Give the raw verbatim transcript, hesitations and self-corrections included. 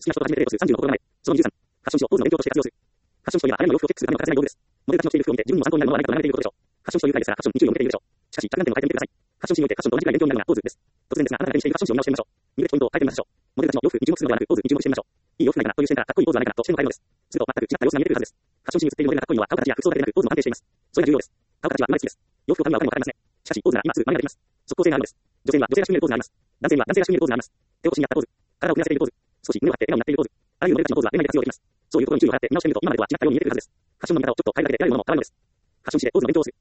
きな人と初めてデートするさんじゅうの心構え。質問じゅうさん。ファッション誌をポーズの勉強として活用する。ファッション誌といえば、あらゆるの洋服をチェックするための欠かせない道具です。モデルたちの着ている服を見て、自分にも参考になるものはないかと悩んでいることでしょう。ファッション誌という回ですから、ファッションに注意を向けているでしょう。しかし、着眼点を変えてみてください。ファッション誌においてファッションと同じくらい勉強になるのがポーズです。突然ですが、あなたが手にしているファッション誌を見直してみましょう。見るべきポイントを変えてみましょう。モデルたちの洋服に注目するのではなく、ポーズに注目してみましょう。いい洋服ないかなという視点から、かっこいいポーズはないかなと視点を変えるのです。すると、全く違った様子が見えてくるはずです。ファッション誌に写っているモデルがかっこいいのは顔形や服装だけでなく、ポーズも安定しています。それが重要です。顔形は生まれつきです。洋服を買うにはお金もかかりますね。しかし、ポーズなら今すぐ真似ができます。即効性があるのです。女性には女性が仕組めるポーズがあります。男性には男性が仕組めるポーズがあります。手を腰にやったポーズ。体をくねらせているポーズ。少し胸を張って笑顔になっているポーズ。あらゆるモデルたちのポーズは恋愛で活用できます。そういうところに注意を払って見直してみると、今までとは違ったように見えてくるはずです。ファッションの見方をちょっと変えるだけで得られるものも変わるのです。ファッション誌でポーズの勉強をする。